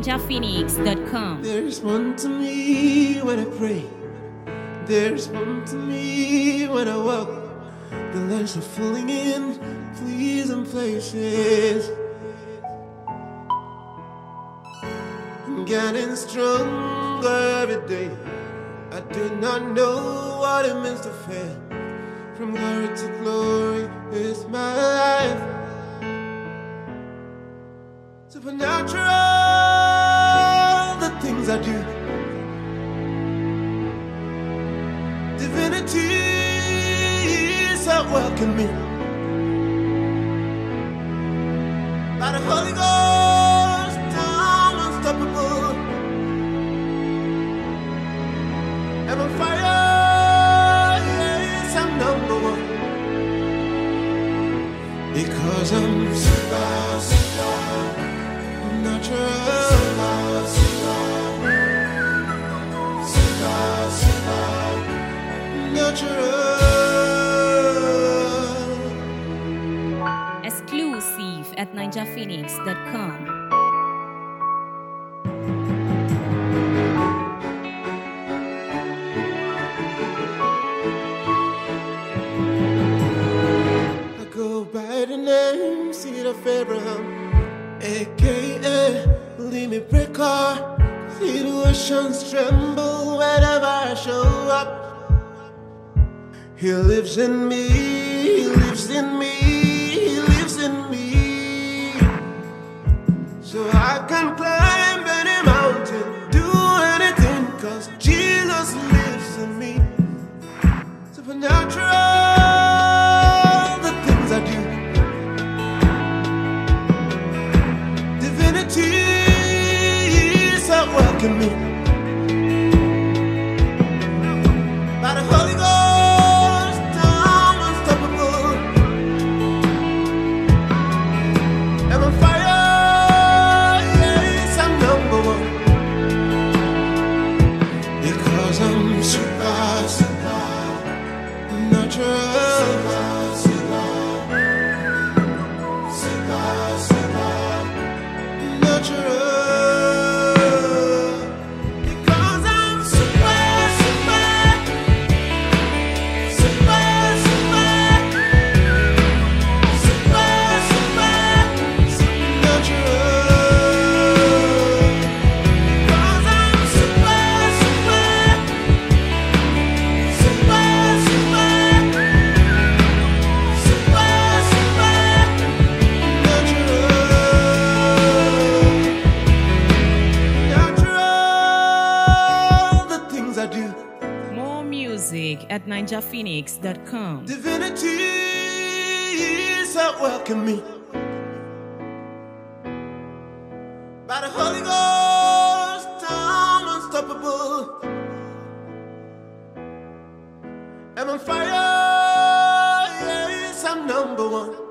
NinjaPhoenix.com. There's one to me when I pray. There's one to me when I walk. The lights are falling in pleasant places. I'm getting stronger every day. I do not know what it means to fail. From glory to glory is my life. Supernatural, the things I do. Divinity is at work in me. By the Holy Ghost, I'm unstoppable. I'm on fire, yes, I'm number one. Because I'm Exclusive at NinjaPhoenix.com. I go by the name, seed of Abraham, aka Limit Breaker. Situations tremble whenever I show up. He lives in me, he lives in me, he lives in me. So I can climb any mountain, do anything, cause Jesus lives in me. Supernatural, the things I do. Divinity is at work in me. By the Holy Ghost, at NinjaPhoenix.com. Divinity is at work in me. By the Holy Ghost, I'm unstoppable. I'm on fire, yes, I'm number one.